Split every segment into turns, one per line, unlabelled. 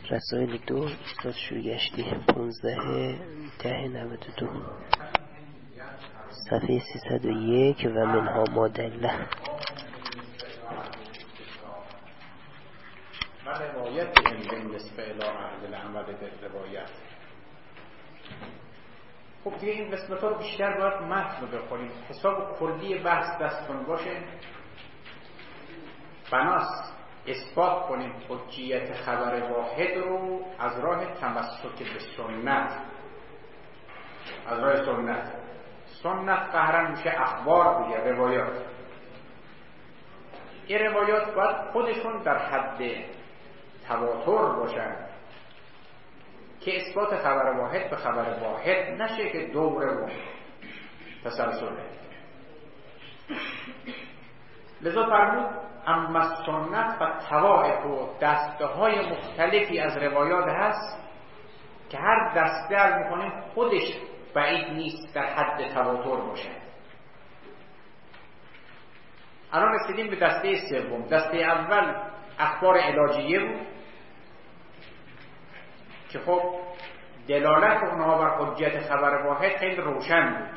رسائل 2 استاد شورگشتی 15/10/92 صفحه 301 و منها مادله.
و روایت این نسبه الى اهل العمل به روایت. خب دیگه این قسمت ها بیشتر باید متن رو بخونیم. حساب کلی بحث دستتون باشه. بناست اثبات کنیم حجیت خبر واحد رو از راه تمسک به سنت، از راه سنت قهرن میشه اخبار دیگه، روایات. این روایات باید خودشون در حد تواتر باشن که اثبات خبر واحد به خبر واحد نشه که دوره و تسلسله. لذا فرمود اما سنت و طوائف و دسته های مختلفی از روایات هست که هر دسته از میکنیم خودش بعید نیست در حد تواتر باشه. الان رسیدیم به دسته سوم. دسته اول اخبار علاجیه بود که خب دلالت اونها بر حجیت خبر واحد خیلی روشن بود.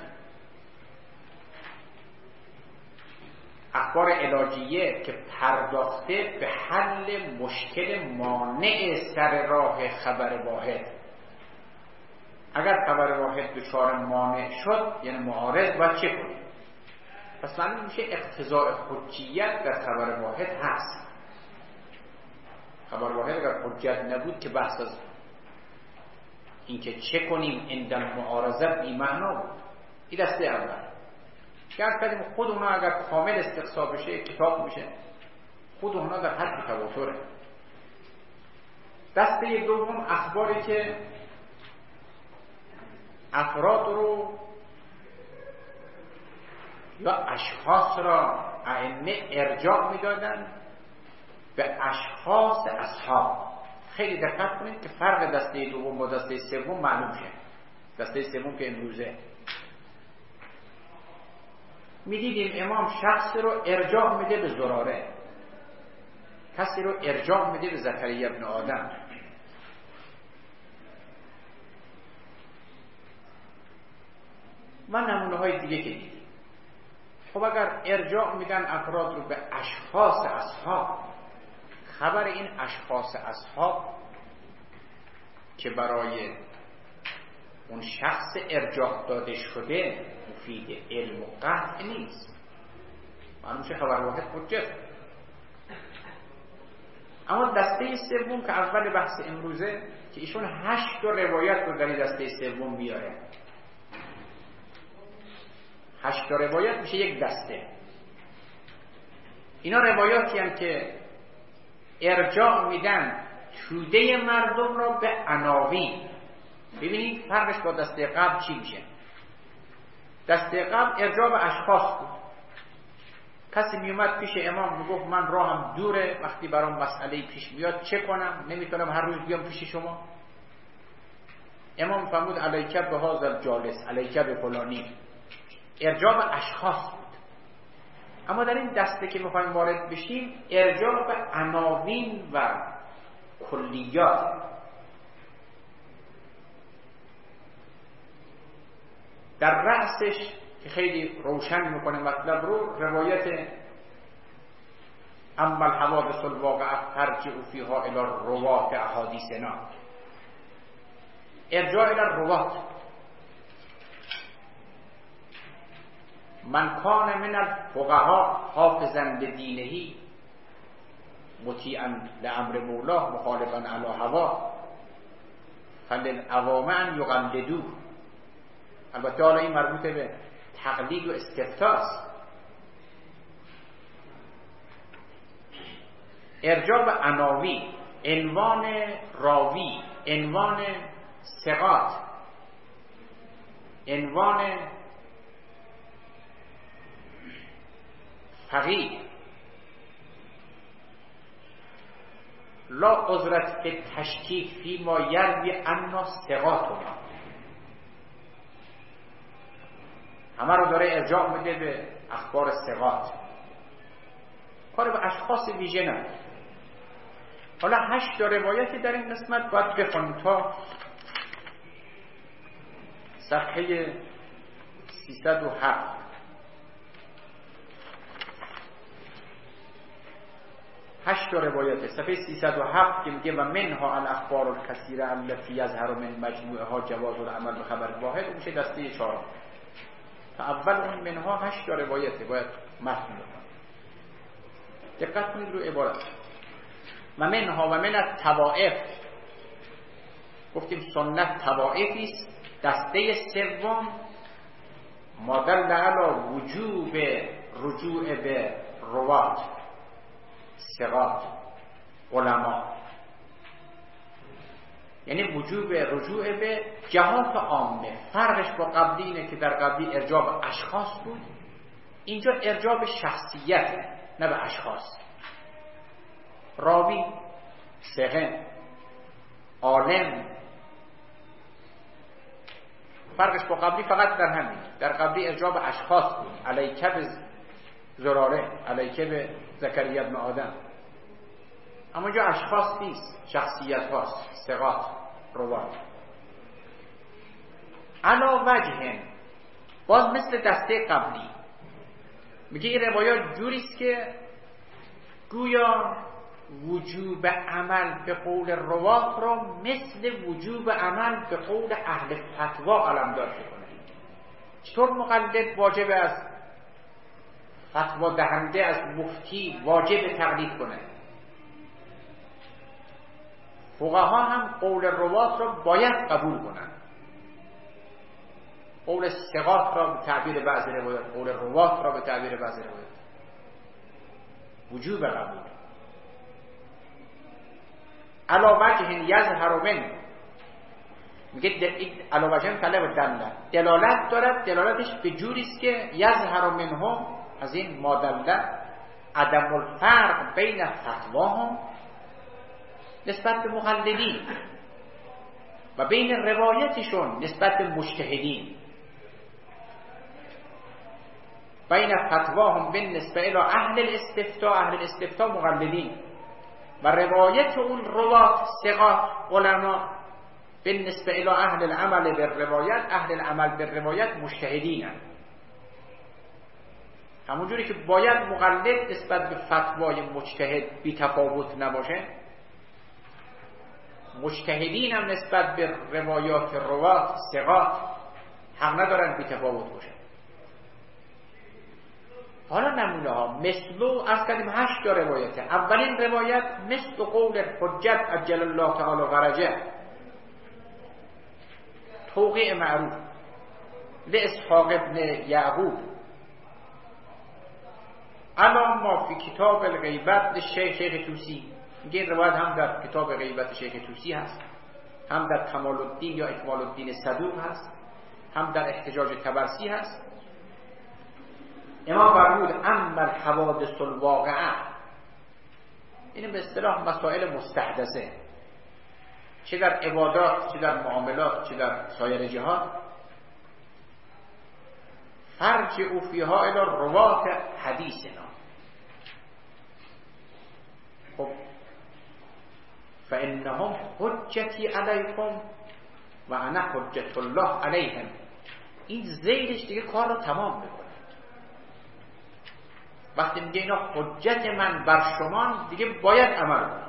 اخبار علاجیه که پرداخته به حل مشکل مانع سر راه خبر واحد. اگر خبر واحد دچار مانع شد یعنی معارض، باید چه کنیم؟ پس معلوم میشه اقتضاء حجیت در خبر واحد هست. خبر واحد اگر حجیت نبود که بحث از اینکه چه کنیم عند المعارضه بی معنا بود. این دسته اول. گرد کردیم خود اونا اگر کامل استقصا بشه کتاب میشه. خود اونا در حد تواتره. دسته دوم اخباری که افراد رو یا اشخاص را ائمه ارجاع میدادن به اشخاص اصحاب. خیلی دقت کنید که فرق دسته دوم با دسته سوم معلوم شه. دسته سوم که امروزه میدیدیم امام شخص رو ارجاع میده به زراره، کسی رو ارجاع میده به زکریا ابن آدم. و نمونه های دیگه که دیدیم. خب اگر ارجاع میدن افراد رو به اشخاص اصحاب، خبر این اشخاص اصحاب که برای اون شخص ارجاع داده شده مفید علم و قطع نیست. معلوم میشه خبر واحد حجت. اما دسته سوم که اول بحث امروزه که ایشون 8 روایت رو در این دسته سوم بیاره. 8 روایت میشه یک دسته. اینا روایاتی هستند که ارجاع میدن توده مردم را به عناوین. ببینید فرقش با دسته قبل چی میشه. دسته قبل ارجاع به اشخاص بود. کسی میومد پیش امام میگفت من راهم دوره، وقتی برام مسئله پیش میاد چه کنم؟ نمیتونم هر روز بیام پیش شما. امام فرمود علیک به هذا الجالس، علیک به فلانی. ارجاع به اشخاص بود. اما در این دسته که میخوایم وارد بشیم ارجاع به عناوین و کلیات. در رأسش که خیلی روشن میکنه مطلب رو روایت اما الحوادث الواقعه ترجع فیها الی روات احادیثنا. ارجاع الی روات. من کان من الفقهاء حافظا لدینه مطیعا لامر مولاه مخالفا علی هوا فللعوام ان یقلدوه. البته حالا این مربوط به تقلید و استفتاست. ارجاع به عناوین، عنوان راوی، عنوان ثقات، عنوان فقیه. لا عذرت فی تشکیک فی ما یروی عنا ثقاتنا. همه رو داره ارجاع میده به اخبار ثقات. کار به اشخاص ویژه نه. حالا 8 روایتی در این قسمت باید بخونیم تا صفحه 307. هشت روایت صفحه 307 که میگه و منها الاخبار الکثیره التي یظهر من مجموعها جواز العمل به خبر واحد، میشه دسته 4. تا اول اون منها 8 روایته باید متن بکنیم. دقت کنید رو عبارت و منها و من الطوائف، گفتیم سنت طوائفی است. دسته سوم ما دل علی وجوب رجوع به روات ثقات علما، یعنی وجوب رجوع به جهات عامه. فرقش با قبلی اینه که در قبلی ارجاع به اشخاص بود، اینجا ارجاع به شخصیت نه به اشخاص. راوی، ثقه، عالم. فرقش با قبلی فقط در همین، در قبلی ارجاع به اشخاص بود، علیکه به زراره، علیکه به زکریا ابن آدم. اما اینجا اشخاص نیست، شخصیت هاست، ثقات، روات. علا وجه، باز مثل دسته قبلی میگه این روایات جوریست که گویا وجوب عمل به قول روات را مثل وجوب عمل به قول اهل فتوا علمدار کنه. چطور مقلد واجب است فتوا دهنده از مفتی واجب تقلید کنه، فقها هم قول روات را باید قبول کنن. قول ثقات را به تعبیر بعضی روایات، قول روات را به تعبیر بعضی روایات وجوب قبول. علا وجه یظهر من، میگه علا وجه طلب دلالت دارد، دلالتش به جوریست که یظهر منهم، از این مادله عدم الفرق بین فتواهم نسبت به مقلدین و بین روایتشون نسبت به مجتهدین، بین فتواهم بالنسبه الى اهل الاستفتاء، اهل الاستفتاء مقلدین، و روایت اون روات ثقات علما بالنسبه الى اهل العمل بالروایت، اهل العمل بالروایت مجتهدین. همونجوری که باید مقلد نسبت به فتوای مجتهد بی تفاوت نباشه، مجتهدین هم نسبت به روایات روات ثقات حق ندارن بی تفاوت باشه. حالا نمونه ها مثلو از کردیم 8 روایته. اولین روایت مثل قول حجت عجل الله تعالی فرجه، توقیع معروف لاسحاق ابن یعقوب اما ما فی کتاب الغیبت شیخ توسی. میگه این روایت هم در کتاب غیبت شیخ توسی هست، هم در کمال الدین یا اکمال الدین صدوق هست، هم در احتجاج طبرسی هست. امام فرمود اما الحوادث الواقعه، این به اصطلاح مسائل مستحدثه، چه در عبادات، چه در معاملات، چه در سایر جهات، فرجعوا فیها الی روات حدیثنا. خب فانهم حجتی علیکم و انا حجت الله علیهم. این زیرش دیگه کار رو تمام میکنه. وقتی میگه اینا حجت من بر شما، دیگه باید عمل کنید.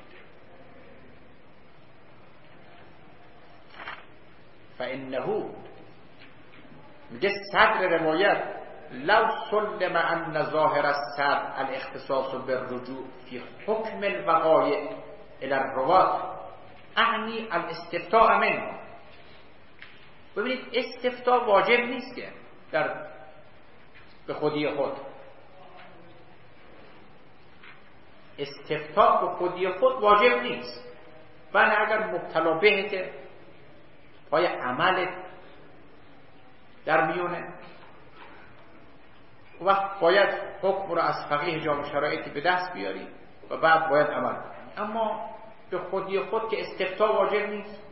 فانه میگه صدر روایت لو سلم ان ظاهر الصدر الاختصاص بالرجوع فی حکم الوقایع الى الروات اعنی الاستفتاء منه. ببینید استفتاء واجب نیست که در به خودی خود، استفتاء به خودی خود واجب نیست، بله اگر مبتلا بهته پای عمل در میونه وقت باید حکم رو از فقیه جامع شرایطی به دست بیاری و بعد باید عمل کنی. اما به خودی خود که استفتاء واجب نیست.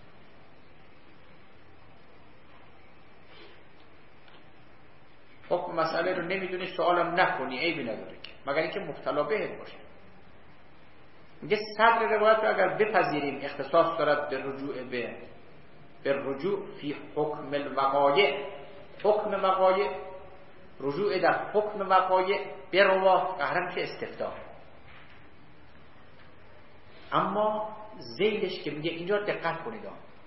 حکم مسئله رو نمیدونی سوالم نکنی عیبی نداره که، مگر اینکه مبتلا بهت باشه. میگه صدر روایت رو اگر بپذیریم اختصاص دارد به رجوع فی حکم الوقایع، حکم وقایع، رجوع در حکم وقایع به روات قهرم که استفتاء. اما زیلش که میگه اینجا دقت کنید،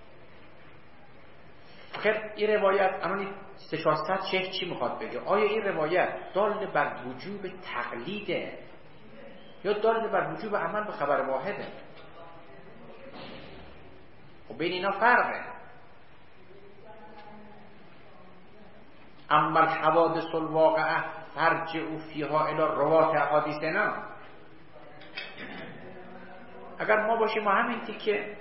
خیر این روایت الان 300 شیخ چی میخواد بگه؟ آیا این روایت دال بر وجوب تقلیده یا دال بر وجوب عمل به خبر واحده؟ و بین اینا فرقه. اما الحوادث الواقعه فرجعوا فیها الی روات احادیثنا. اگر ما باشیم ما همین تیکه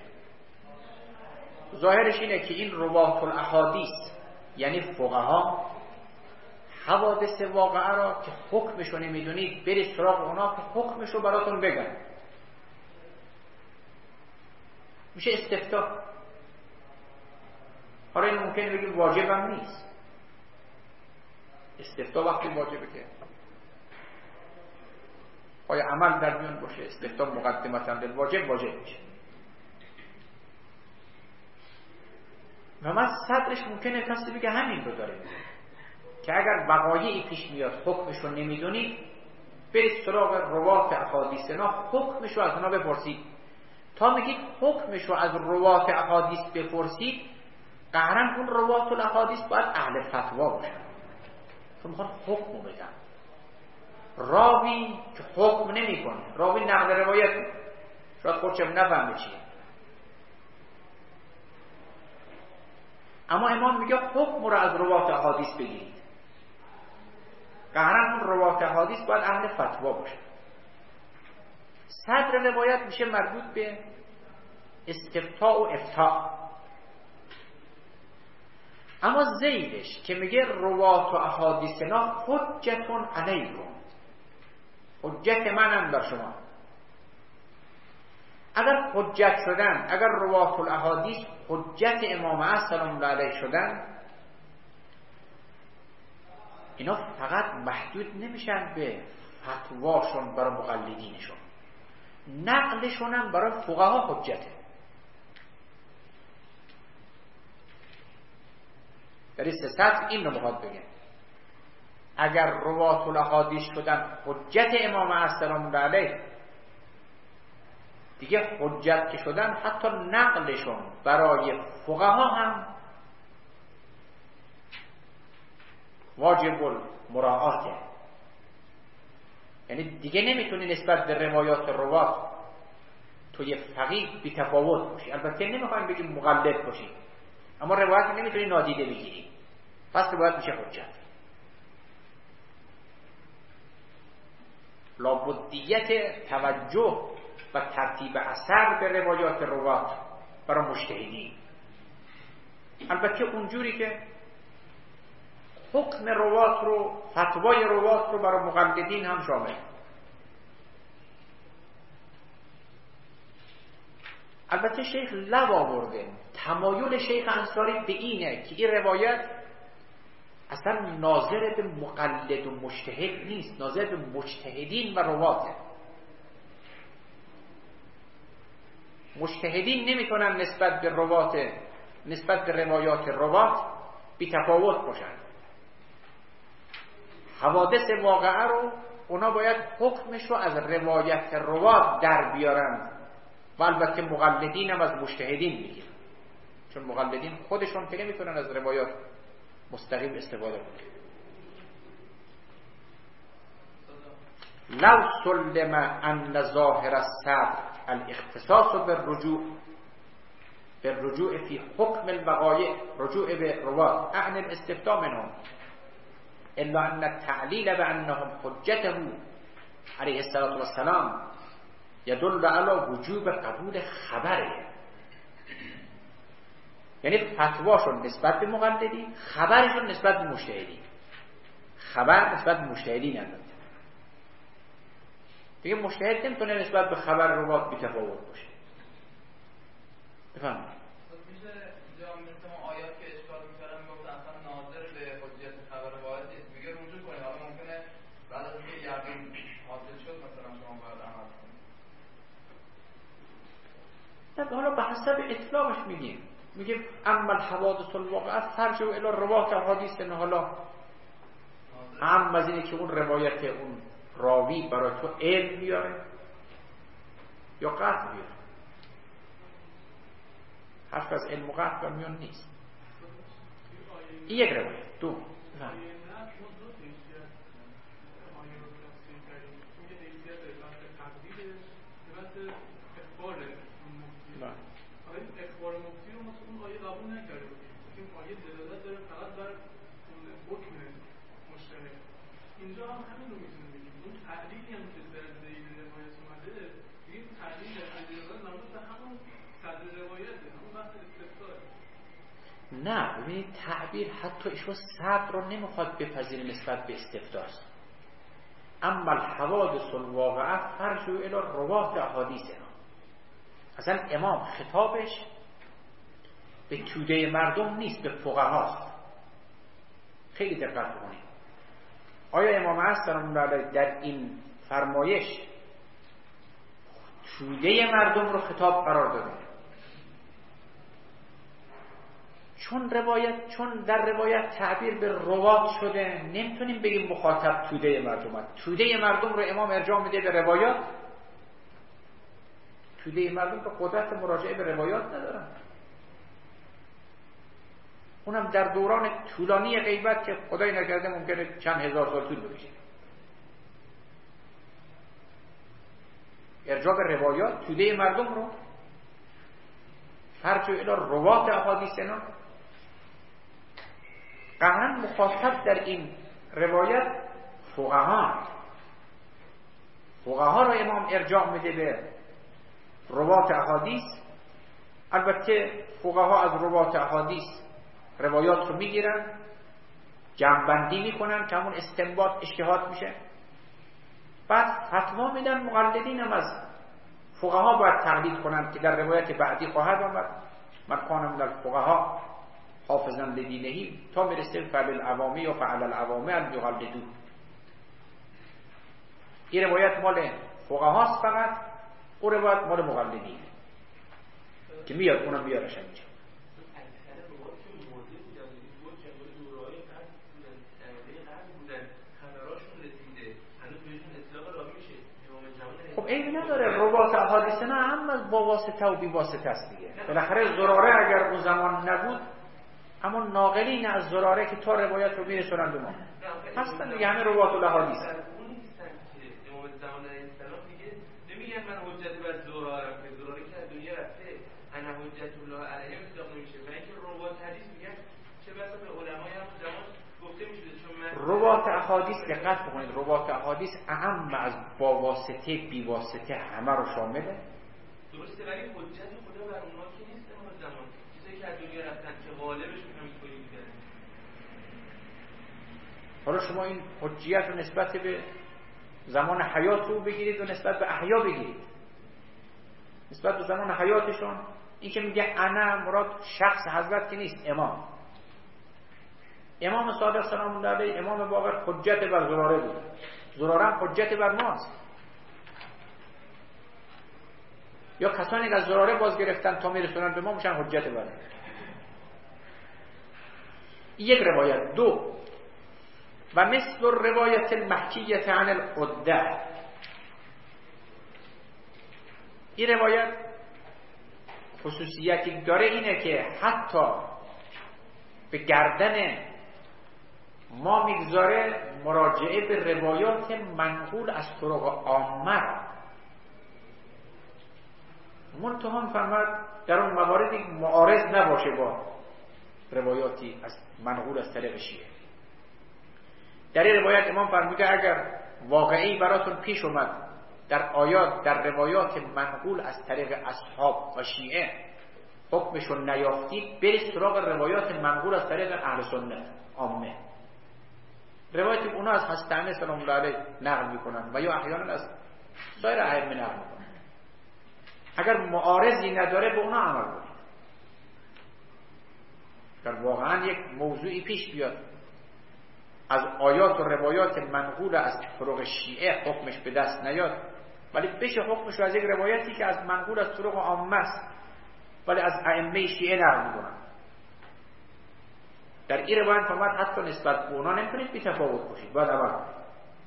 ظاهرش اینه که این روات الاحادیث یعنی فقها حوادث واقعه را که حکمشو نمیدونید برید سراغ اونا که حکمشو براتون بگن. میشه استفتاء. حالا این ممکنه بگیم واجبم نیست. استفتاء وقتی واجبه که آیا عمل در میون باشه، استفتاء مقدمتا للواجب واجب میشه. و من صدرش ممکنه کسی بگه همین رو داره که اگر وقایعی پیش میاد حکمش رو نمیدونید برید سراغ روات احادیثنا، حکمش رو از اونا بپرسید. تا میگید حکمش رو از روات احادیث بپرسید، قهرن اون روات الاحادیث باید اهل فتوا باشن، چون میخوان حکم رو بگن. راوی که حکم نمی کنه، راوی نقل روایت شاید خودشم نفهمه چیه، اما امام میگه حکم رو از روات احادیث بگیرید. قهرن اون روات احادیث باید اهل فتوا باشه. صدر روایت میشه مربوط به استفتاء و افتاء. اما زیدش که میگه روات و احادیثنا حجتون علیکم، حجت منم بر شما. اگر حجت شدن، اگر روات الاحادیث حجت امام سلام الله علیه شدن، اینا فقط محدود نمیشن به فتواشون برای مقلدینشون، نقلشون هم برای فقها حجته. در این سطح این رو میخواد بگه اگر روات الاحادیث شدن حجت امام سلام الله علیه، دیگه حجت که شدن حتی نقلشون برای فقها هم واجب المراعاته. یعنی دیگه نمیتونی نسبت به روایات روات تو یه فقیه بی تفاوت باشی. البته نمیخوایم بگیم مقلد باشی، اما روایت نمیتونی نادیده بگیری، پس روایت میشه حجت. لابدیت توجه و ترتیب اثر به روایات روات برای مجتهدین. البته اونجوری که حکم روات رو، فتوای روات رو برای مقلدین هم شامل. البته شیخ لب آورده، تمایل شیخ انصاری به اینه که این روایت اصلا ناظر به مقلد و مجتهد نیست، ناظر به مجتهدین و رواته. مجتهدین نمیتونن نسبت به روایات روات بی تفاوت باشن. حوادث واقعه رو اونا باید حکمش رو از روایت روات در بیارن و البته مقلدین هم از مجتهدین بگیرن، چون مقلدین خودشون که نمیتونن از روایات مستقیم استفاده کنن. لو سلم ان ظاهر الصدر الاختصاص بالرجوع فی حکم الوقایع، رجوع به روات عن الاستفتاء منهم، الا ان التعلیل بانهم حجته علیه الصلاة والسلام یدل علی وجوب قبول خبره. یعنی فتواشون نسبت به مقلدین، خبرشون نسبت به مجتهدین. خبر نسبت به مجتهدین البته. دیگه مجتهد نمیتونه نسبت به خبر روات بی‌تفاوت باشه. بفرمایید.
میشه اینجا مثل ما آیات که اشکال می‌کردن میگفتن اصلا ناظر به حجیت خبر واحد نیست، میگه رجوع کنید. حالا ممکنه بعد از اینکه یقین حاصل شد مثلا شما باید عمل کنید.
حالا به حسب اطلاقش میگیم اما الحوادث الواقعه فرجع الی روات احادیث. نه حالا هم از اینه که اون روایت اون راوی برای تو علم بیاره یا قطع بیاره. حرف از علم و قطع برمیان نیست. این یک روایت. دو
اخبار مفتی رو مثلا اون آیه قبول نکرده بود. این آیه دلالت داره فقط بر حکم مشترک. اینجا هم همین رو میتونیم بگیم. اون تعلیلی هم که در ذیل روایت اومده، این تعلیل در ذیل روایت مربوط به همون صدر روایته، همون بحث استفسار.
نه ببینید تعبیر حتی ایشون صدر رو نمیخواد بپذیره نسبت به استفسار. اما الحوادث الواقعه فرجع الی روات احادیث. اصلا امام خطابش به توده مردم نیست، به فقهاست. خیلی دقت کنید. آیا امام عصر سلام الله علیه در این فرمایش توده مردم رو خطاب قرار داده؟ چون در روایت تعبیر به روات شده، نمیتونیم بگیم مخاطب توده مردم. توده مردم رو امام ارجاع میده به روایات. توده مردم که قدرت مراجعه به روایات ندارن، اونم در دوران طولانی غیبت که خدای نکرده ممکنه چند هزار سال طول بکشه. ارجاع به روایات توده مردم رو فرجع الی روات احادیثنا. قطعاً مخاطب در این روایت فقها رو امام ارجاع میده به روات احادیث. البته فقها از روات احادیث روایات رو میگیرن، جمع‌بندی میکنن که همون استنباط اجتهاد میشه، بعد فتوا میدن. مقلدین هم از فقها باید تقلید کنن که در روایت بعدی خواهد آمد من کان من الفقها حافظا لدینه تا میرسه فعل العوامی یا فعل العوامی یقلدون. این روایت مال فقهاست فقط، اون روایت مال مقلدین که میاد اونم بیارش اینجا. خب عیبی نداره، روات احادیث نه هم از با واسطه و بی واسطه است دیگه. بالاخره زراره اگر اون زمان نبود، اما ناقلین از زراره که تا روایت رو میرسونند ما هستن دیگه، همه روات الاحادیث.
نمیگن من حجت بر زرارم که زراره که از دنیا رفته انا حجت الله علیه مصداق نمیشه. و اینکه روات حدیث میگن چه بسا به علمای هم زمان گفته میشده. چون من
روات احادیث دقت بکنید، روات احادیث اعم از با واسطه بی واسطه همه رو شامله.
درسته، ولی حجت خدا بر اونها که نیست اون زمان چیزایی که از دنیا رفتن که غالبشون همینطوری بودن.
حالا شما این حجیت رو نسبت به زمان حیات رو بگیرید و نسبت به احیا بگیرید. نسبت به زمان حیاتشون این که میگه انا مراد شخص حضرت که نیست، امام صادق سلام الله علیه، امام باقر حجت بر زراره بود. زراره هم حجت بر ماست. یا کسانی که از زراره باز گرفتن تا میرسونن به ما میشن حجت بر. یک روایت. دو و مثل روایت المحکیت عن العده. این روایت خصوصیتی داره اینه که حتی به گردن ما میگذاره مراجعه به روایات منقول از طرق عامه. منتها فرمود در اون مواردی معارض نباشه با روایاتی از منقول از طریق شیعه. در این روایت امام فرموده اگر واقعی براتون پیش اومد در آیات در روایات منقول از طریق اصحاب و شیعه حکمشون نیافتید، برید سراغ روایات منقول از طریق اهل سنت عامه. روایت اونا از حضرت علی سلام الله علیه نقل میکنن و یا احیانا از سایر ائمه نقل میکنن. اگر معارضی نداره به اونا عمل کنید. اگر واقعا یک موضوعی پیش بیاد از آیات و روایات منقول از طرق شیعه حکمش به دست نیاد، ولی بشه حکمش از یک روایتی که از منقول از طرق عامه است ولی از ائمه شیعه نقل میکنن. در این روایت فرمود حتی نسبت به اونا نمیتونید بی تفاوت باشید، باید عمل کنید.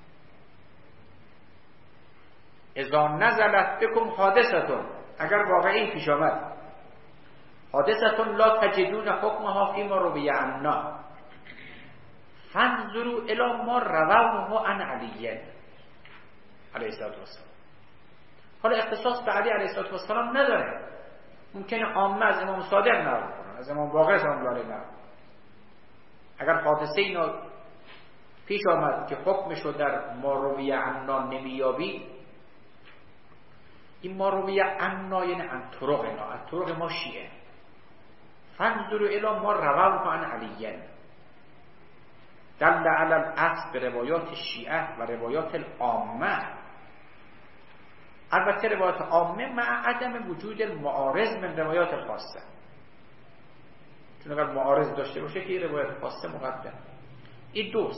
اذا نزلت بكم حادثه، اگر واقعی پیش آمد، حادثه لا تجدون حکمها فيما روی عنا فانظروا الى ما رواه عن علی علیه السلام. حالا اختصاص به علی علیه السلام نداره، ممکنه عامه از امام صادق نقل کنن، از امام باقر سلام الله علیه نقل. اگر حادثه اینا پیش آمد که حکمشو در ما روی عنا نمیابی، این ما روی عنا یعنی عن طرقنا، عن طرق ما شیعه. فانظروا الی ما رواه عن علی دل علی الاصل به روایات شیعه و روایات العامه. البته روایات عامه مع عدم وجود المعارض من روایات خاصه، چون اگر معارض داشته باشه که روایات خاصه مقدم. این دو.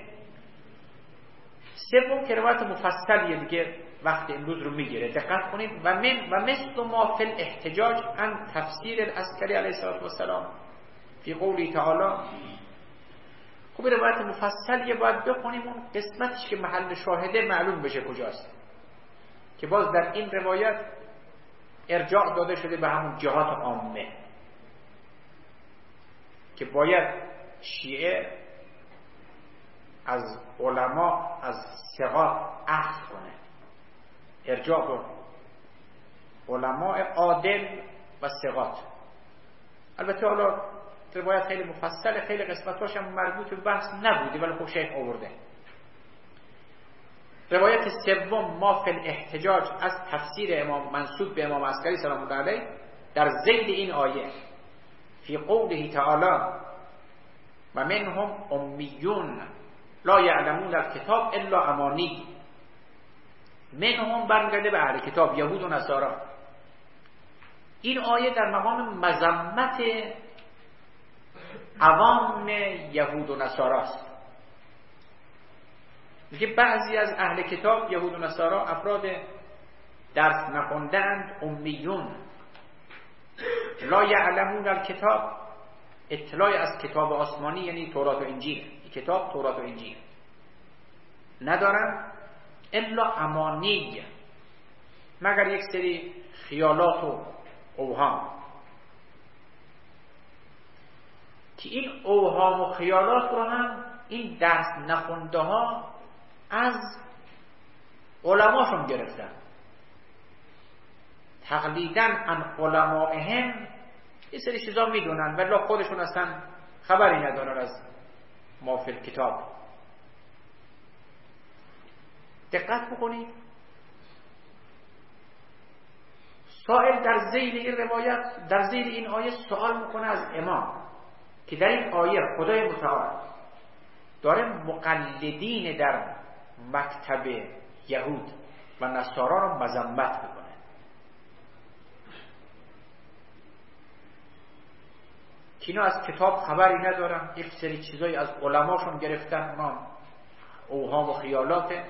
سوم که روایت مفصلیه دیگه وقت امروز رو میگیره، دقت کنید. و مثل ما فی الاحتجاج عن تفسیر العسکری علیه السلام فی قوله تعالی. خب روایت مفصلیه باید بخونیم، اون قسمتش که محل شاهده معلوم بشه کجاست، که باز در این روایت ارجاع داده شده به همون جهات عامه که باید شیعه از علما، از ثقات اخذ کنه، ارجاع به علماء عادل و ثقات. البته حالا روایت خیلی مفصله، خیلی قسمتاش هم مربوط به بحث نبوده ولی خب شیخ آورده. روایت سوم ما فی الاحتجاج از تفسیر امام منسوب به امام عسکری سلام الله علیه در ذیل این آیه فی قوله تعالی و منهم امیون لا یعلمون الکتاب الا امانی. منهم برمیگرده به اهل کتاب، یهود و نصارا. این آیه در مقام مذمت عوام یهود و نصاراست. میگه بعضی از اهل کتاب، یهود و نصارا، افراد درس نخوندند، امیون، لا یعلمون الکتاب، اطلاع از کتاب آسمانی یعنی تورات و انجیل، کتاب تورات و انجیل ندارن، الا امانی، مگر یک سری خیالات و اوهام. که این اوهام و خیالات رو هم این درس نخونده ها از علماشون گرفتن، تقلیداً عن علمائهم یه سری چیزا میدونن ولی خودشون اصلا خبری ندارن از ما فی الکتاب. دقت بکنید، سائل در ذیل این روایت، در ذیل این آیه سوال میکنه از امام که در این آیه خدای متعال داره مقلدین در مکتب یهود و نصارا رو مذمت میکنه. که اینا از کتاب خبری ندارن، یک سری چیزایی از علماشون گرفتن، اونا اوهام و خیالاته،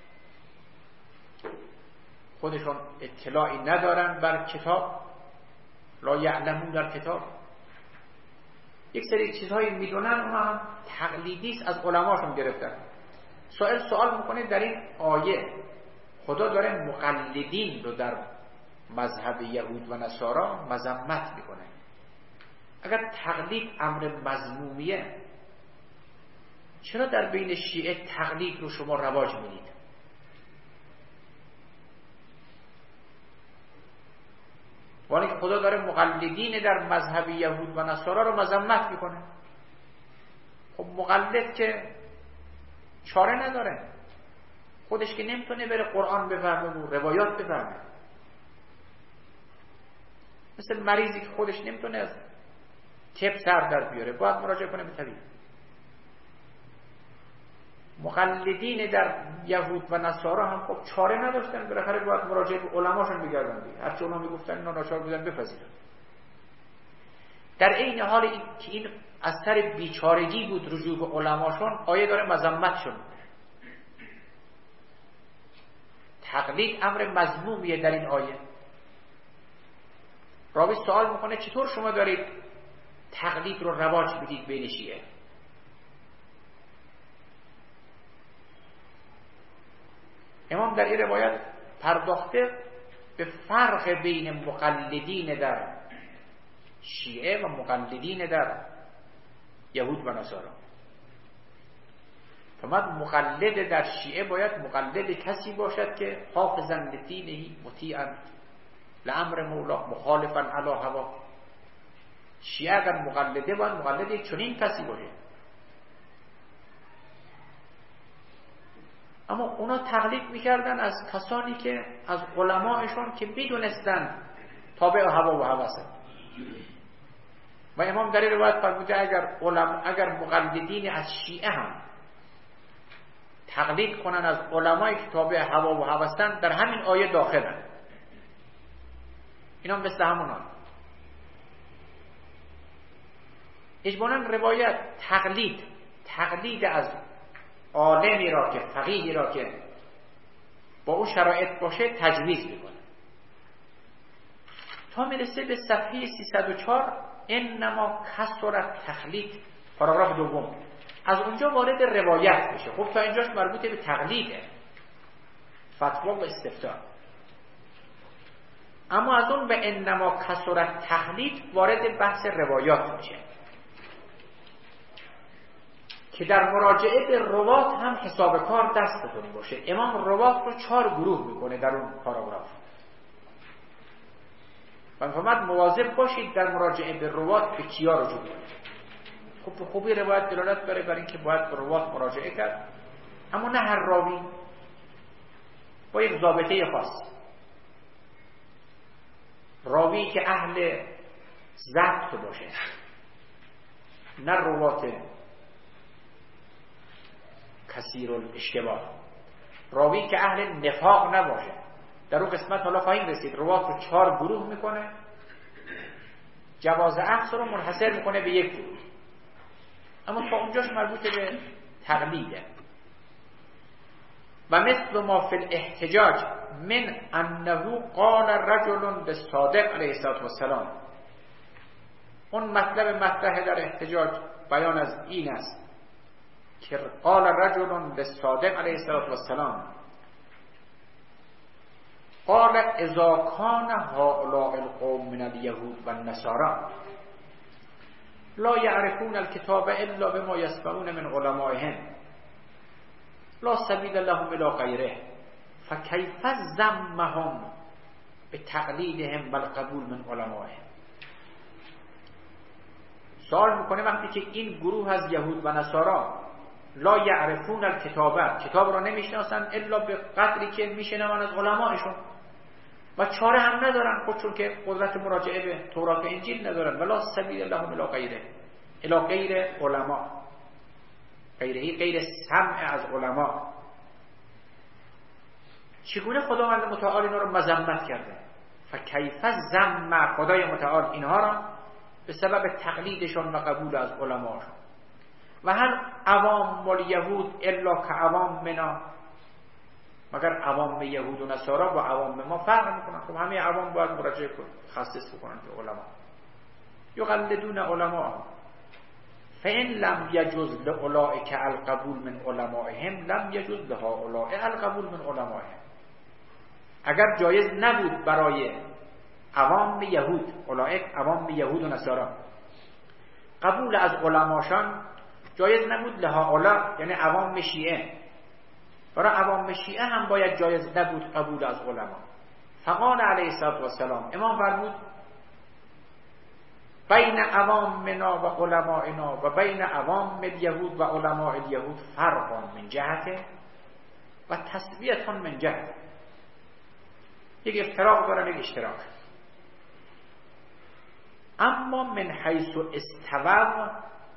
خودشون اطلاعی ندارن بر کتاب، لا یعلمون در کتاب، یک سری چیزهایی میدونن، اونا هم تقلیدیست از علماشون گرفتن. سوال میکنه در این آیه خدا داره مقلدین رو در مذهب یهود و نصارا مذمت میکنه. اگر تقلید امر مذمومیه، چرا در بین شیعه تقلید رو شما رواج میدید؟ ولی که خدا داره مقلدین در مذهب یهود و نصارا رو مذمت میکنه. خب مقلد که چاره نداره، خودش که نمیتونه بره قرآن بفهمه و روایات بفهمه، مثل مریضی که خودش نمیتونه از طب سر در بیاره، باید مراجعه کنه به طبیب. مقلدین در یهود و نصارا هم خب چاره نداشتن، بالاخره باید مراجعه به علماشون بگردن، هرچی اونا میگفتن اینا ناچار بودن بپذیرن. در این حال که این اثر بیچارگی بود رجوع به علماشون، آیه داره مذمتشون. تقلید امر مذمومیه در این آیه. راوی سوال میکنه چطور شما دارید تقلید رو رواج بدید بین شیعه؟ امام در این روایت پرداخته به فرق بین مقلدین در شیعه و مقلدین در یهود و نصارا. فرمود مقلد در شیعه باید مقلد کسی باشد که حافظا لدینه مطیعا لامر مولا مخالفا علی هوا. شیعه اگر مقلده باید مقلد چنین کسی باشه. اما اونا تقلید میکردن از کسانی که از علمایشون که میدونستن تابع هوا و هوسن. و امام در این روایت فرموده اگر مقلدین از شیعه هم تقلید کنن از علمایی که تابع هوا و هوسن در همین آیه داخلن. اینا مثل همونان. اجمالاً روایت تقلید از عالمی را که فقیهی را که با اون شرایط باشه تجویز میکنه تا میرسه به صفحه 304 انما کثرت تقلید پاراگراف دوم. از اونجا وارد روایت میشه. خب تا اینجاش مربوط به تقلیده، فتوا و استفتاء. اما از اون به انما کثرت تقلید وارد بحث روایات میشه که در مراجعه به روات هم حساب کار دستتون باشه. امام روات رو 4 گروه میکنه در اون پاراگراف. و فرمود مواظب باشید در مراجعه به روات به کیا رجوع کنید. خب به خوبی روایت دلالت داره بر اینکه باید به روات مراجعه کرد، اما نه هر راوی، با یک ضابطه خاص. راوی که اهل ضبط باشه، نه روات کثیر الاشتباه. راوی که اهل نفاق نباشه. در اون قسمت حالا خواهیم رسید. روات رو 4 گروه میکنه، جواز اخذ رو منحصر میکنه به یک گروه. اما تا اونجاش مربوط به تقلیده. و مثل ما فی الاحتجاج من انه قال رجل للصادق علیه السلام. اون مطلب در احتجاج بیان از این است که قال رجل للصادق علیه السلام قال اذا کان هؤلاء القوم من اليهود والنصارى لا يعرفون الكتاب الا بما يسمعون من علمائهم لا سبيل لهم الى غيره فكيف ذمهم بتقليدهم والقبول من علمائهم. سوال میکنه وقتی که این گروه از یهود و نصارا لا یعرفون الکتاب، کتاب را نمیشناسن الا به قدری که میشنون از علمایشون و چاره هم ندارن خودشون که قدرت مراجعه به تورات و انجیل ندارن. ولا سبیل لهم الی غیره، الی غیر علما، غیر سمع از علما. چگونه خداوند متعال اینا رو مذمت کرده؟ فکیف ذم خدای متعال اینها را به سبب تقلیدشون و قبول از علماشون. و هل عوام الیهود الا کعوامنا، مگر عوام یهود و نصارا با عوام ما فرق میکنن؟ خب همه عوام باید مراجعه کنن، تخصص بکنن به علما. یقلدون علما فان لم یجوز لاولئک القبول من علمائهم لم یجوز لهؤلاء القبول من علمائهم. اگر جایز نبود برای عوام یهود، اولئک عوام یهود و نصارا، قبول از علماشان، جایز نبود لهؤلاء یعنی عوام شیعه، برای عوام شیعه هم باید جایز نبود قبول از علما. فقال علیه السلام، امام فرمود بین عوامنا و علمائنا و بین عوام الیهود و علماء الیهود فرق من جهته و تسویه من جهته. یک افتراق دارن، یک اشتراک. اما من حیث استووا،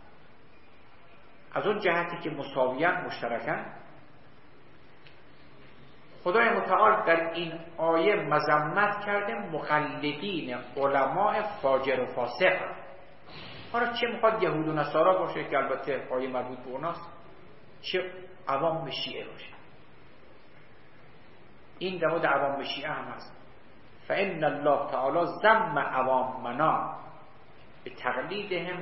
از اون جهتی که مساویان مشترکن، خدای متعال در این آیه مذمت کرده مقلدین علماء فاجر و فاسق. حالا چه میخواد یهود و نصارا باشه که البته آیه مربوط به اوناست، چه عوام شیعه باشه. این در مورد عوام شیعه هم هست. فإن الله تعالی ذم عوامنا به تقلیدهم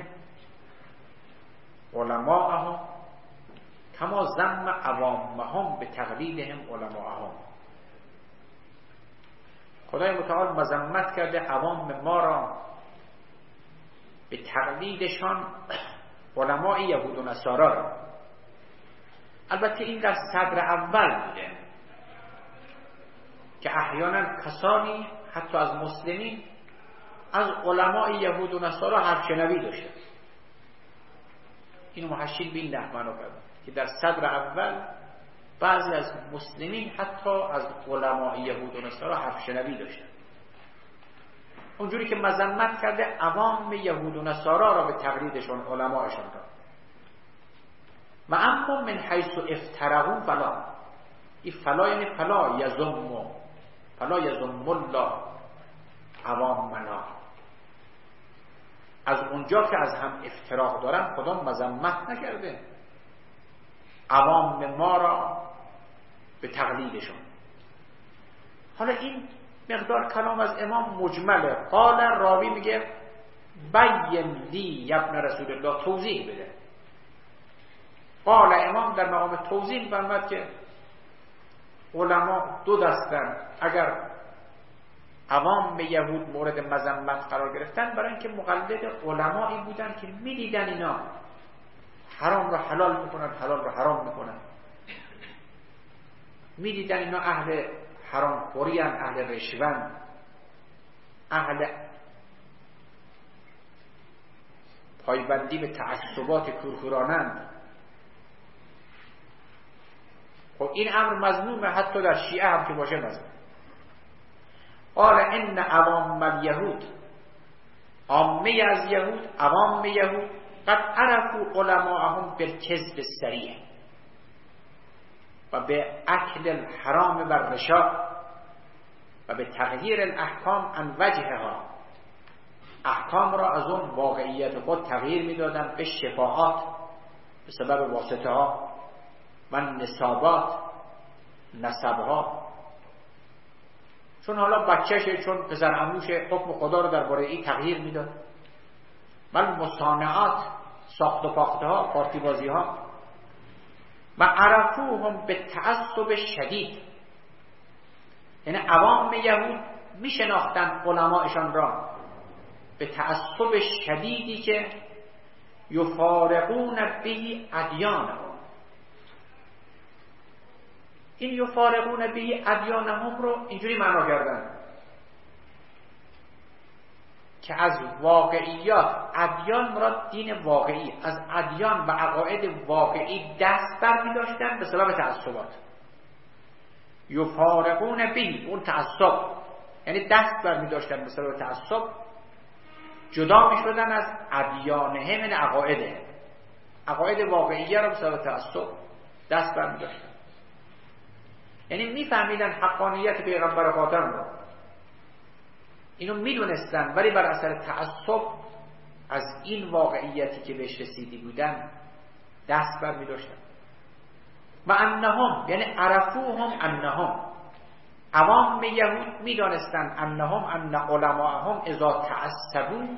علماءهم کما ذم عوامهم به تقلیدهم علماءهم. خدای متعال مذمت کرده عوام ما را به تقلیدشان علماء یهود و نصارا را. البته این در صدر اول بوده که احیانا کسانی حتی از مسلمین از علماء یهود و نصارا حرف شنوی داشتند. اینو محشید به این نحو معنا کرد که در صدر اول بعضی از مسلمین حتی از علماء یهود و نصارا حرف شنوی داشتند. اونجوری که مذمت کرده عوام یهود و نصارا را به تقلیدشون علماءشون را. و اما من حیث افترقوا فلا، این فلا یعنی فلا یذم الله عوامنا. از اونجا که از هم افتراق دارن خدا مذمت نکرده عوام ما را به تقلیدشون. حالا این مقدار کلام از امام مجمله. قال راوی میگه بین لی ابن رسول الله، توضیح بده. قال امام در مقام توضیح فرمود که علما دو دستن. اگر عوام یهود مورد مذمت قرار گرفتن برای اینکه مقلد علمایی بودن که میدیدن اینا حرام را حلال میکنن، حلال را حرام میکنن، میدیدن اینا اهل حرام خوری هستند، اهل رشوه، اهل پایبندی به تعصبات کورکورانند. خب این امر مذمومه، حتی در شیعه هم که باشه مذموم. قال ان عوام الیهود، عامه از یهود، عوام یهود قد عرفوا علماءهم بالکذب الصریح و به اکل الحرام و الرشا و به تغییر الاحکام عن وجهها، احکام را از اون واقعیت خود تغییر میدادن به شفاعات به سبب واسطه ها و نسابات، نسبها. چون حالا بچهشه، چون پسر عموش، حکم خدا رو درباره این تغییر میداد. بل مصانعات، ساخت و پاخته ها، پارتی بازی ها. و عرفوهم به تعصب شدید، یعنی عوام یهود میشناختن علماءشان را به تعصب شدیدی که یفارقون به ادیانهم. این یفارقون به ادیانهم رو اینجوری معنا کردن که از واقعیات، ادیان مراد دین واقعی، از ادیان و عقاید واقعی دست بر می داشتن به سبب تعصبات. یفارقون به، اون تعصب یعنی دست بر می داشتن به سبب تعصب، جدا می شدن از ادیانهم، یعنی عقاید واقعیه رو به سبب تعصب دست بر می داشتن. یعنی می فهمیدن حقانیت پیغمبر خاتم رو، اینو میدونستن، ولی بر اثر تعصب از این واقعیتی که بهش رسیدی بودن دست بر می داشتن. و انهم یعنی عرفوهم، انهم عوام یهود میدانستن انهم ان علماءهم اذا تعصبوا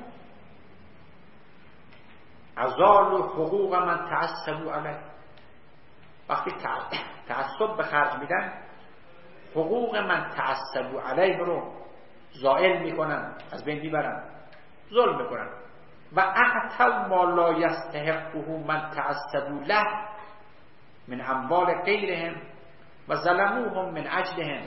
ازالوا حقوق من تعصبوا علیه. وقتی تعصب به خرج میدن حقوق من تعصبوا علیه رو زائل میکنن، از بین میبرن، ظلم میکنن. و اعطوا ما لا یستحقه من تعصبوا له من اموال غیرهم و ظلموهم من اجلهم.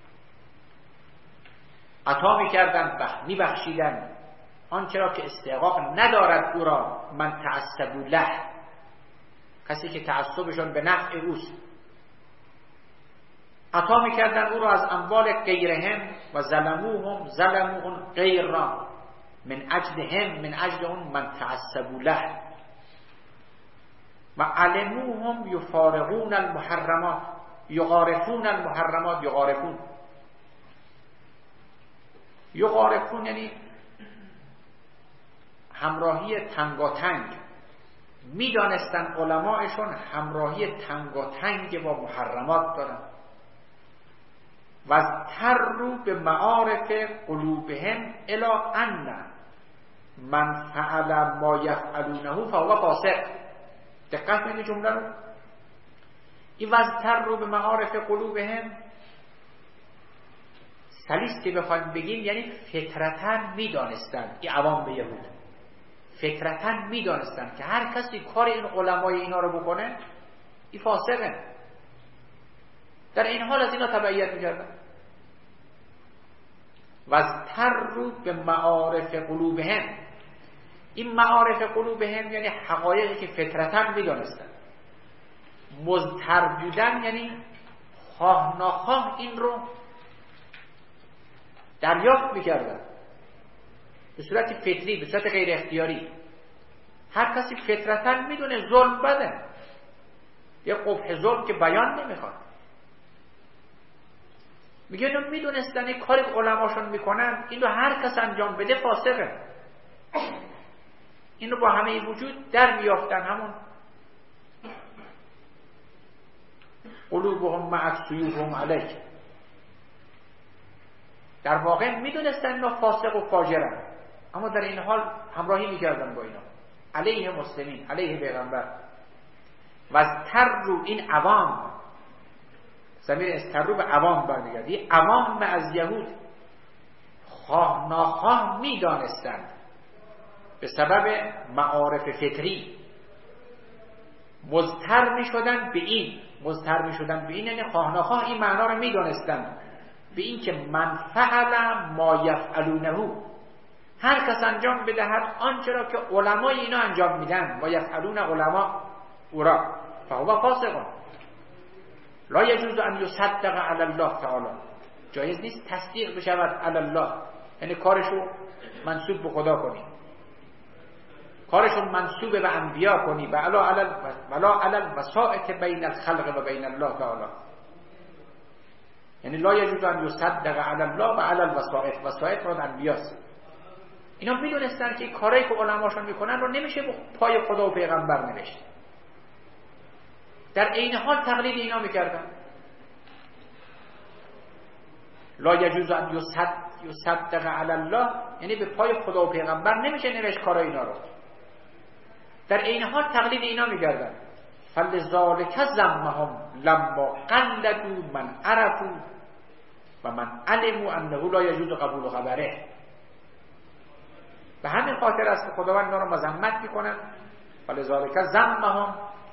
عطا میکردن و میبخشیدن آنچه را که استحقاق ندارد او را، من تعصبوا له، کسی که تعصبشون به نفع اوست، عطا میکردن او را از اموال غیرهم و ظلموهم غیر را من اجلهم، من اجل اون من تعصبوا له. و علموهم یفارقون المحرمات، یغارفون المحرمات، یغارفون یعنی همراهی تنگاتنگ. میدانستن علماءشون همراهی تنگاتنگ با محرمات دارن. و تروا به معارف قلوبهم الی ان من فعل ما یفعلونه فهو فاسق. دقت کنید جمله رو. این وزتروا به معارف قلوبهم سلیس که بخوایم بگیم یعنی فطرتاً میدانستند، این عوام به یهود فطرتاً میدانستند که هر کسی کار این علمای اینا رو بکنه این فاسقه. در این حال از اینا تبعیت میکردن. وزتروا به معارف قلوبهم، این معارف قلوبهم یعنی حقایقی که فطرتاً میدانستند. مضطر بودن یعنی خواه ناخواه این رو دریافت میکردن به صورت فطری، به صورت غیر اختیاری. هر کسی فطرتاً میدونه ظلم بده، یه قبح ظلم که بیان نمیخواد. میگه اینو میدونستن این کاری که علماشون میکنن این رو هر کس انجام بده فاسقه. این رو با همه وجود در میافتن. همون قلوبهم مع سیوفهم علیک، در واقع میدونستن اینا فاسق و فاجرن، اما در این حال همراهی میکردن با اینا علیه مسلمین، علیه پیغمبر. و از تروا، این عوام، ضمیر استروا به عوام برمیگرده. این عوام از یهود خواه ناخواه میدانستند به سبب معارف فطری مضطر میشدن به این. مضطر میشدن به این یعنی خواه ناخواه این معنا رو میدانستند به این که من فعل ما یفعلونه، هر کس انجام بدهد آنچه را که علمای اینا انجام میدن. و یفعلون علما اورا فهو فاسق. لا یجوز ان یصدق علی الله تعالی، جایز نیست تصدیق بشود علی الله، یعنی کارشو منسوب به خدا کنی، کارشو منسوب به انبیا کنی، ولا علی الوسائط بین الخلق و بین الله تعالی. یعنی لا یجوز ان یصدق علی الله و علی الوسائط، وسائط را انبیاست. اینا میدونستن که این کارایی که علماشون میکنن رو نمیشه به پای خدا و پیغمبر نوشت. در عین حال تقلید اینا میکردن. لا یجوز ان یصدق علی الله یعنی به پای خدا و پیغمبر نمیشه نوشت کارای اینا رو. در عین حال تقلید اینا میکردن. فلذالک ذمهم لما قلدوا من عرفوا و من علموا انه لا یجوز قبول خبره. به همین خاطر است که خداوند اینا رو مذمت میکنن. فلذالک ذمهم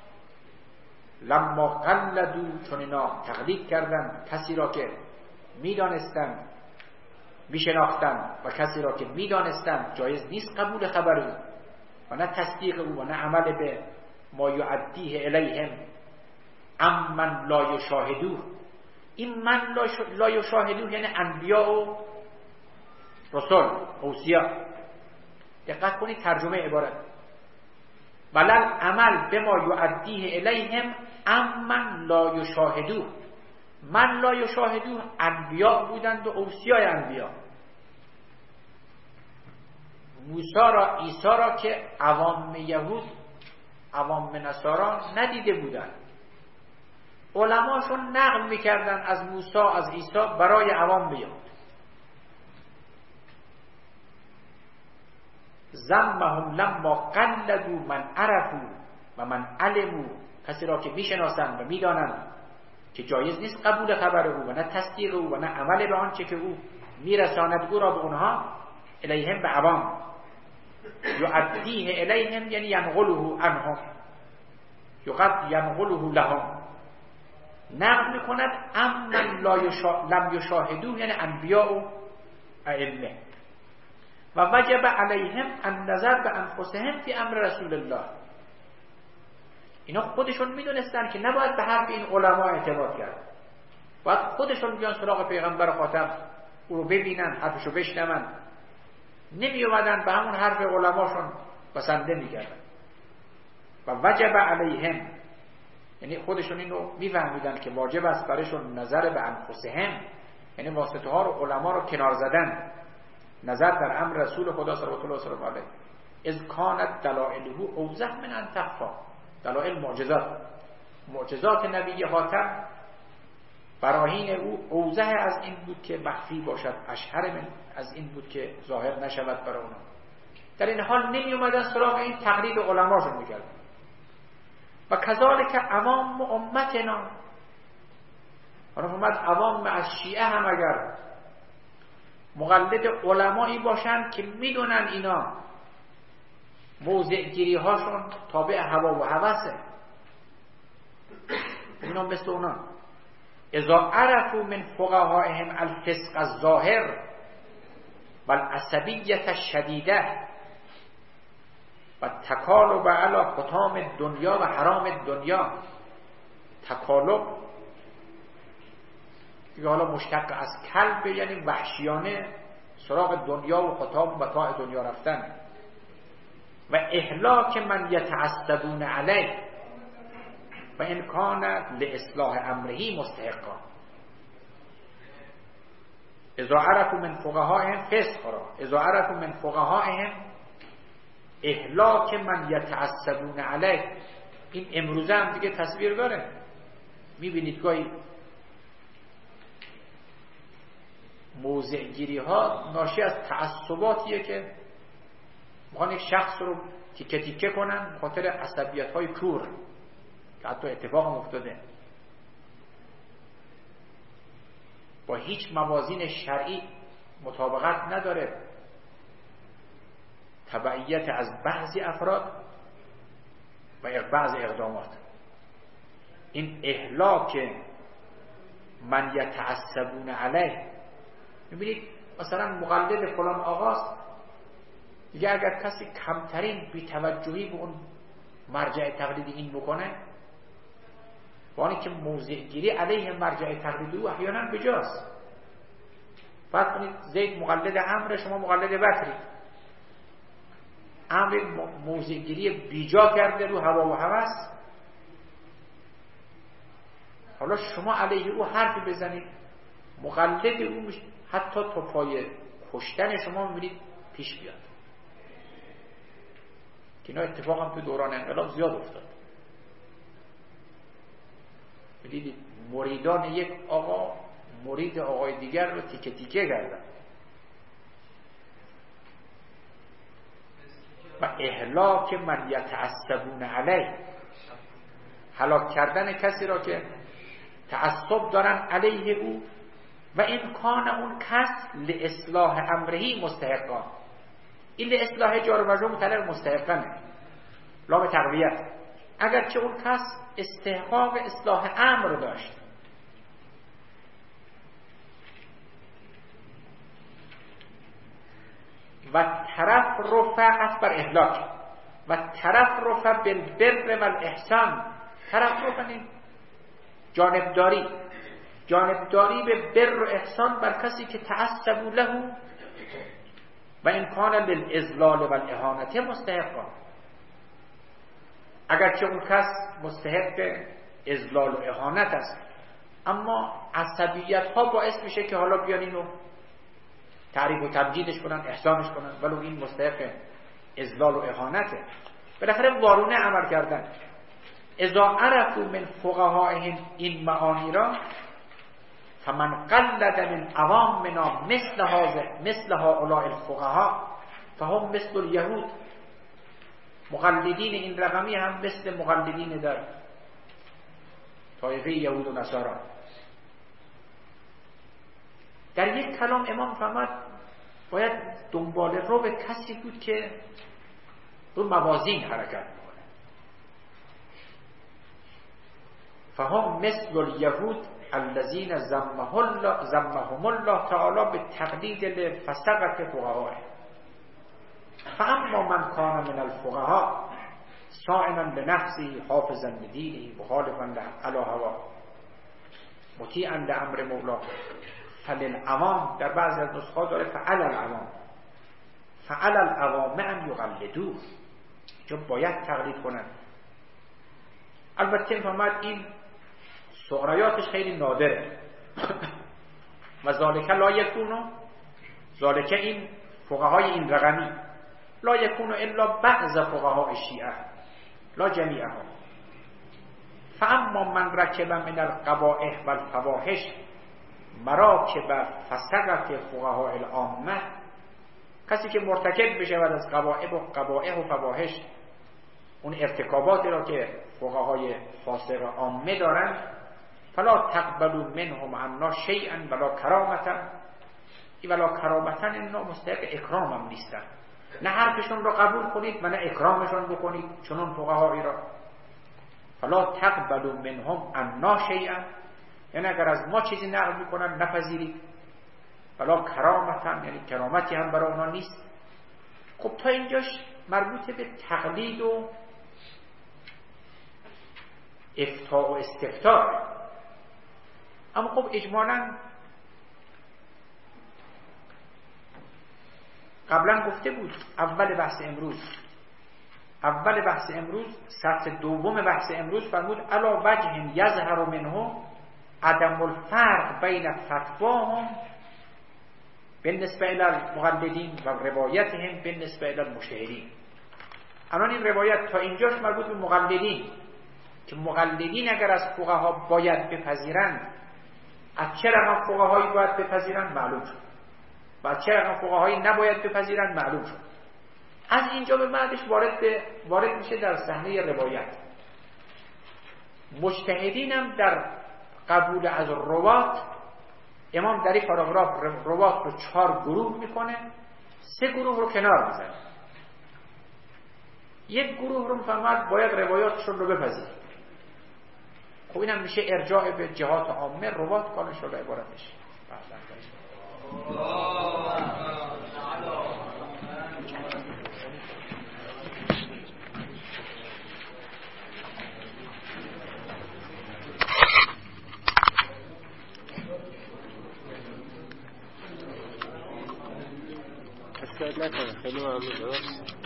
لما قلدوا، چون اینا تقلید کردن کسی را که میدانستن، میشناختن، و کسی را که میدانستن جایز نیست قبول خبر او و نه تصدیق او و نه عمل به ما یعدیه الیهم امن لا یشاهدوه. این من لا یشاهدوه یعنی انبیاء و رسول، اوصیا. دقت کنید ترجمه عبارت. ولل عمل به ما یعدیه الیهم امن لا یشاهدوه. من لا یشاهدوه انبیاء بودند و اوصیای انبیاء. موسی را، عیسی را که عوام یهود، عوام نصارا ندیده بودند، علماشون نقل میکردن از موسی، از عیسی برای عوام یهود. ذمهم لما قلدوا من عرفوا و من علموا، کسی را که میشناسند و میدانند که جایز نیست قبول خبر او و نه تصدیق او و نه عمل به آنچه که او میرساند او را به اونها، الیهم به عوام، یعدیه الیهم یعنی ینقله عنهم، ینقله لهم، نقل میکند. اما لم یشاهدوه یعنی انبیاء و ائمه. و وجب علیهم النظر به انفسهم فی امر رسول الله. اینا خودشون میدونستن که نباید به حرف این علما اعتماد کرد، باید خودشون بیان سراغ پیغمبر خاتم او رو ببینن، حرفشو بشنون. نمی اومدن به همون حرف علماشون بسنده میکردن. و وجب علیهم یعنی خودشون اینو میفهمیدن که واجب است برایشون نظر به انفسهم، یعنی واسطه ها رو، علما رو کنار زدن، نظر در امر رسول خدا صلی الله علیه و اذ کانت دلائله اوضح من ان تخفی. دلائل معجزات نبی خاتم براهین او اوضح از این بود که مخفی باشد، اشهر من از این بود که ظاهر نشود برای اونا. در این حال نمی اومدن سراغ این تقلید علماشون میکردن. و کذالک عوام امتنا، حالا اومد عوام از شیعه هم اگر مقلد علمایی باشن که میدونن اینا موضع گیری هاشون تابع هوا و هوسه، اینا مثل اونا اذا عرفوا من فقهائهم الفسق الظاهر و العصبیت الشدیده و تکالب علی حطام دنیا و حرام دنیا. تکالب دیگه حالا مشتق از کلب، یعنی وحشیانه سراغ دنیا و حطام و متاع دنیا رفتن. و اهلاک من یتعصبون علیه و ان کان لاصلاح امره مستحقا. اذا عرفوا من فقهائهم فسقا، اذا عرفوا من فقهائهم اهلاک من یتعصبون علیه. این امروزه هم دیگه تصویر داره، میبینید گاهی موضع گیری ها ناشی از تعصباتیه که میخوان یک شخص رو تیکه تیکه کنن خاطر عصبیت های کور که حتی اتفاق افتاده با هیچ موازین شرعی مطابقت نداره. تبعیت از بعضی افراد و بعضی اقدامات. این اهلاک من یتعصبون علیه، میبینید مثلا مقلد فلان آقاست دیگه، اگر کسی کمترین بی‌توجهی به اون مرجع تقلیدی این بکنه، وانی که موضع گیری علیه مرجع تقلیدی او احیانا بجاست. فرض کنید زید مقلد عمرو، شما مقلد بکری، عمرو موضع گیری بیجا کرده رو هوا و هوس، حالا شما علیه او حرفی بزنید، مقلد او میشه، حتی تا پای کشتن شما میبینید پیش بیاد. که اینا اتفاق هم تو دوران انقلاب زیاد افتاد. میدیدید مریدان یک آقا مرید آقای دیگر رو تیکه تیکه کردن. و اهلاک من یتعصبون علیه، هلاک کردن کسی را که تعصب دارن علیه او. و امکان اون کس لاصلاح امره مستحقا، این لاصلاح جار و مجرور متعلق مستحقانه، لام تقویت. اگرچه اون کس استحقاق اصلاح امر داشت. و طرف رفع بر اهلاک و طرف رفع بالبر و الاحسان. طرف رفع جانبداری به بر و احسان بر کسی که تعصبوا له و امکان للاذلال و الاهانت مستحقا. اگرچه اون کس مستحق اذلال و اهانت است، اما عصبیت ها باعث میشه که حالا بیان اینو تعریف و تمجیدش کنن، احسانش کنن، ولو این مستحق اذلال و اهانته. بالاخره وارونه عمل کردن. اذا عرفوا من فقهائهم این معانی را فمن قلد من عوامنا مثل هؤلاء الفقهاء فهم مثل الیهود. مقلدین این رقمی هم مثل مقلدین در طایفه یهود و نصارا. در یک کلام امام فرمود باید دنبال رو به کسی بود که رو موازین حرکت میکنه. فهم مثل الیهود الذین ذمهم الله تعالی به تقلید لفسقة فقهاء. فاما من کان من الفقهاء صائما لنفسه حافظا لدینه مخالفا علی هواه مطیعا لامر مولاه فللعوام، در بعضی از نسخات داره فعل العوام ان یقلدوه، چون باید تقلید کنند. البته فرمود این سغرایاتش خیلی نادره و ذالک لا یکونو، ذالک این فقهای این رقمی لا یکونو الا بعض فقهای شیعه لا جمیعها. فاما من رکب من القبائح و الفواحش مراکب فسقط فقهاء العامه، کسی که مرتکب بشه از قبائح و فواحش، اون ارتکاباتی را که فقهای فاسق عامه دارن، فلا تقبلوا منهم عنا شیئا ولا کرامتا، ولا کرامتا اینا مستحق اکرام هم نیستن، نه حرفشون رو قبول کنید و نه اکرامشون بکنید، چنون فقهایی را. فلا تقبلوا منهم عنا شیئا، یعنی اگر از ما چیزی نقل میکنن نپذیرید، ولا کرامتا، یعنی کرامتی هم برای اونا نیست. خب تا اینجاش مربوط به تقلید و افتاء و استفتاء. اما خب اجمالاً قبلا گفته بود اول بحث امروز سطر دوم بحث امروز فرمود علا وجه یظهر منه عدم الفرق بین فتواهم بالنسبه الی المقلدین و روایتهم بالنسبه الی المجتهدین. الان این روایت تا اینجاش مربوط به مقلدین که مقلدین اگر از فقها باید بپذیرند، از چه رقم فقهایی باید بپذیرند معلوم شد و از چه رقم فقهایی نباید بپذیرند معلوم شد. از اینجا به بعدش وارد میشه در صحنه روایت. مجتهدین هم در قبول از روات، امام در این پاراگراف روات رو 4 گروه میکنه، 3 گروه رو کنار میزنه. یک گروه رو میفهمد باید روایاتشون رو بپذیرید. خب اینم میشه ارجاع به جهات عامه، روات کارش رو عبارتش.
نکنه خیلی ممنون.